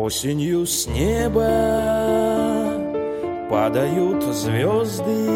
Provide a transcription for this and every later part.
Осенью с неба падают звезды,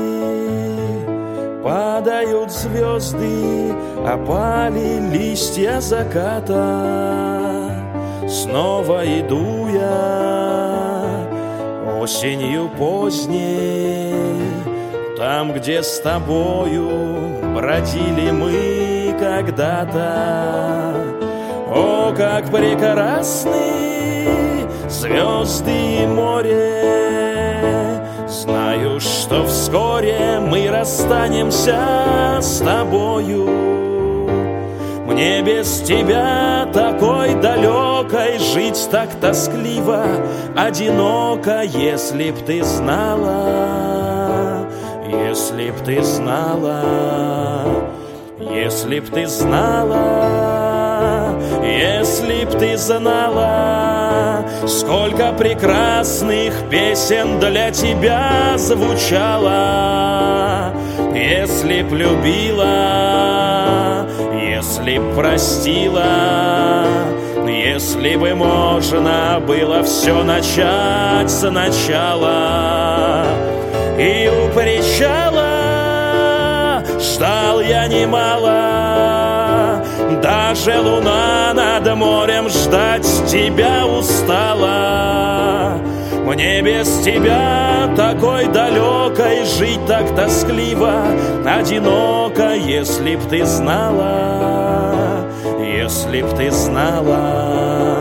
опали листья заката. Снова иду я осенью поздней, там, где с тобою бродили мы когда-то. О, как прекрасны звезды и море! Знаю, что вскоре мы расстанемся с тобою. Мне без тебя такой далекой жить так тоскливо, одиноко, если б ты знала, если б ты знала, если б ты знала, если б ты знала, сколько прекрасных песен для тебя звучало. Если б любила, если б простила, если бы можно было все начать сначала. И у причала ждал я немало, даже луна над морем ждать тебя устала. Мне без тебя такой далекой жить так тоскливо, одиноко, если б ты знала, если б ты знала.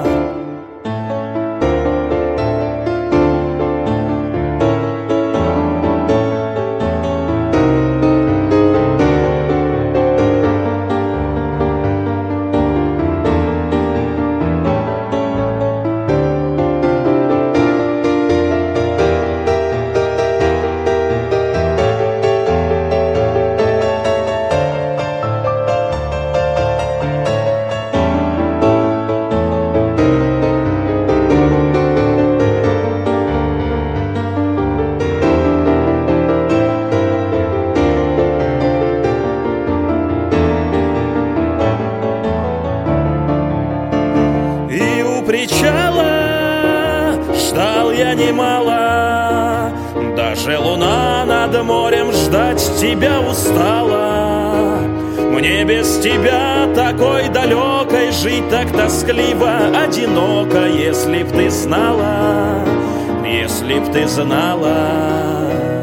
Причала ждал я немало, даже луна над морем ждать тебя устала. Мне без тебя такой далекой жить так тоскливо, одиноко, если б ты знала, если б ты знала,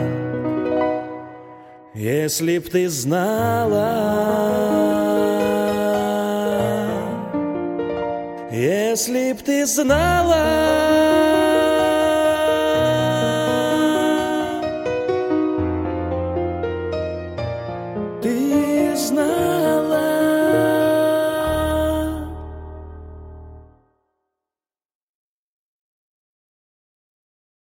если б ты знала. Если б ты знала,